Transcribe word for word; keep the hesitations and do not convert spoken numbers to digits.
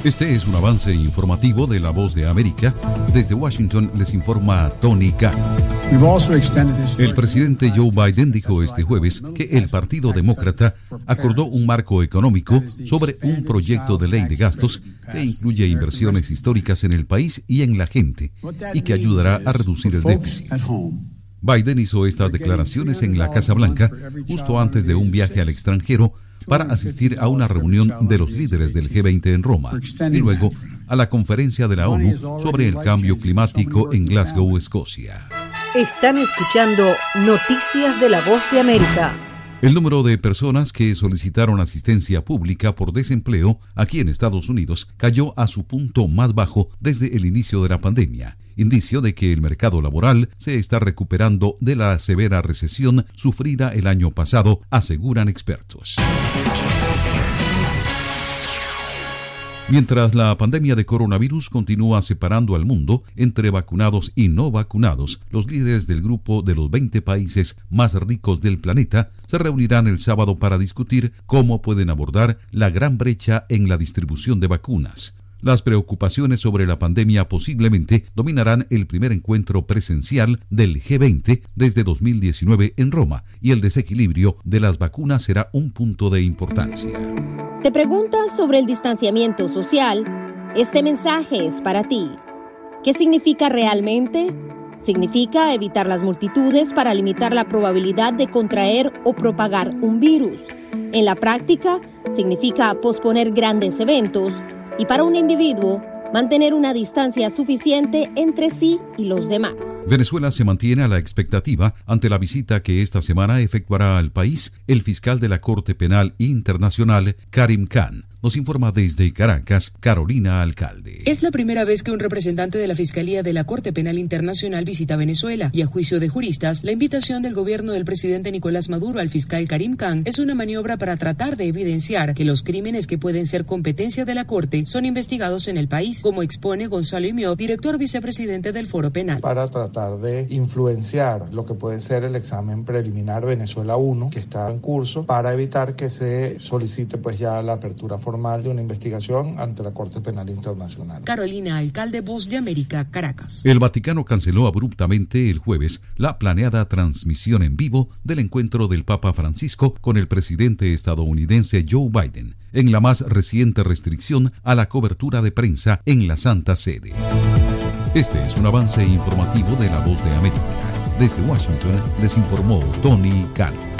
Este es un avance informativo de La Voz de América. Desde Washington les informa Tony Khan. El presidente Joe Biden dijo este jueves que el Partido Demócrata acordó un marco económico sobre un proyecto de ley de gastos que incluye inversiones históricas en el país y en la gente y que ayudará a reducir el déficit. Biden hizo estas declaraciones en la Casa Blanca justo antes de un viaje al extranjero para asistir a una reunión de los líderes del G veinte en Roma y luego a la conferencia de la ONU sobre el cambio climático en Glasgow, Escocia. Están escuchando Noticias de La Voz de América. El número de personas que solicitaron asistencia pública por desempleo aquí en Estados Unidos cayó a su punto más bajo desde el inicio de la pandemia, indicio de que el mercado laboral se está recuperando de la severa recesión sufrida el año pasado, aseguran expertos. Mientras la pandemia de coronavirus continúa separando al mundo entre vacunados y no vacunados, los líderes del grupo de los veinte países más ricos del planeta se reunirán el sábado para discutir cómo pueden abordar la gran brecha en la distribución de vacunas. Las preocupaciones sobre la pandemia posiblemente dominarán el primer encuentro presencial del G veinte desde dos mil diecinueve en Roma, y el desequilibrio de las vacunas será un punto de importancia. ¿Te preguntas sobre el distanciamiento social? Este mensaje es para ti. ¿Qué significa realmente? Significa evitar las multitudes para limitar la probabilidad de contraer o propagar un virus. En la práctica, significa posponer grandes eventos y para un individuo, mantener una distancia suficiente entre sí y los demás. Venezuela se mantiene a la expectativa ante la visita que esta semana efectuará al país el fiscal de la Corte Penal Internacional, Karim Khan. Nos informa desde Caracas, Carolina Alcalde. Es la primera vez que un representante de la Fiscalía de la Corte Penal Internacional visita Venezuela, y a juicio de juristas, la invitación del gobierno del presidente Nicolás Maduro al fiscal Karim Khan es una maniobra para tratar de evidenciar que los crímenes que pueden ser competencia de la Corte son investigados en el país, como expone Gonzalo Imió, director vicepresidente del Foro Penal. Para tratar de influenciar lo que puede ser el examen preliminar Venezuela uno, que está en curso, para evitar que se solicite pues ya la apertura formal de una investigación ante la Corte Penal Internacional. Carolina Alcalde, Voz de América, Caracas. El Vaticano canceló abruptamente el jueves la planeada transmisión en vivo del encuentro del Papa Francisco con el presidente estadounidense Joe Biden, en la más reciente restricción a la cobertura de prensa en la Santa Sede. Este es un avance informativo de La Voz de América. Desde Washington les informó Tony Khan.